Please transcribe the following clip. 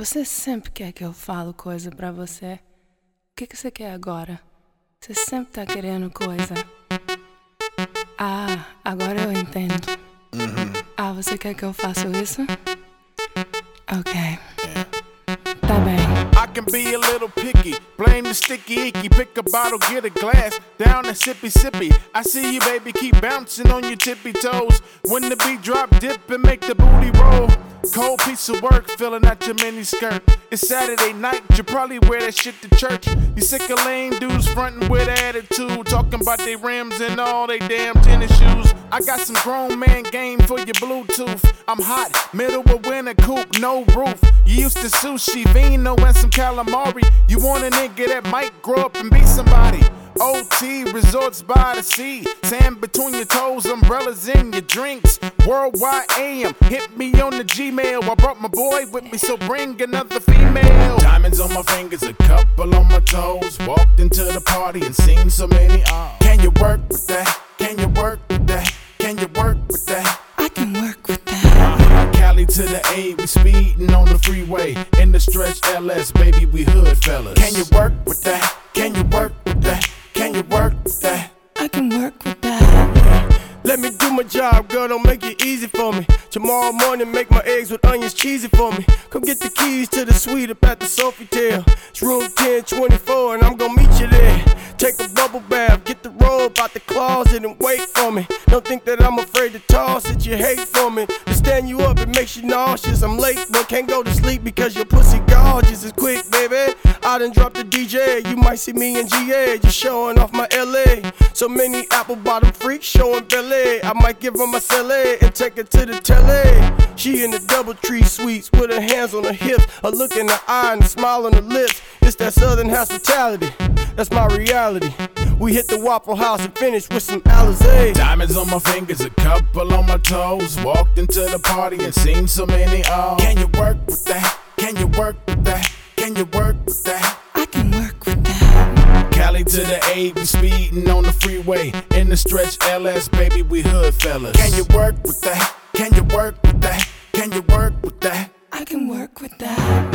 Você sempre quer que eu falo coisa pra você. O que você quer agora? Você sempre tá querendo coisa. Ah, agora eu entendo. Ah, você quer que eu faça isso? Ok. Tá bem. I can be a little picky, blame the sticky icky. Pick a bottle, get a glass, down and sippy sippy. I see you, baby, keep bouncing on your tippy toes. When the beat drop, dip and make the booty roll. Cold piece of work, filling out your mini skirt. It's Saturday night, you probably wear that shit to church. You sick of lame dudes frontin' with attitude, talking about they rims and all they damn tennis shoes. I got some grown man game for your Bluetooth. I'm hot, middle of winter coupe, no roof. You used to sushi, vino, and some calamari. You want a nigga that might grow up and be somebody. OT, resorts by the sea. Sand between your toes, umbrellas in your drinks. Worldwide AM, hit me on the Gmail. I brought my boy with me, so bring another female. Diamonds on my fingers, a couple on my toes. Walked into the party and seen so many. Can you work with that? Can you work with that? Can you work with that? I can work with that. Cali to the A, we speeding on the freeway. In the stretch LS, baby, we hood fellas. Can you work with that? Can you work with that? Can you work with that? I can work with that. Let me do my job, girl, don't make it easy for me. Tomorrow morning, make my eggs with onions cheesy for me. Come get the keys to the suite up at the Sofitel. It's room 1024 and I'm gonna meet you there. Take a bubble bath, get the robe out the closet and wait for me. Don't think that I'm afraid to toss it, you hate for me. To stand you up, it makes you nauseous. I'm late, but can't go to sleep because your pussy gorgeous. It's quick, baby. I done dropped the DJ. You might see me in GA, just showing off my LA. So many apple bottom freaks showing belly. I might give her my celly and take her to the telly. She in the DoubleTree suites with her hands on her hips, a look in her eye and a smile on her lips. It's that southern hospitality, that's my reality. We hit the Waffle House and finish with some Alizé. Diamonds on my fingers, a couple on my toes. Walked into the party and seen so many. Can you work with that? Can you work with that? Can you work with that? I can work with that. Cali to the A, we speeding on the freeway. In the stretch LS, baby, we hood fellas. Can you work with that? Can you work with that? Can you work with that? I can work with that.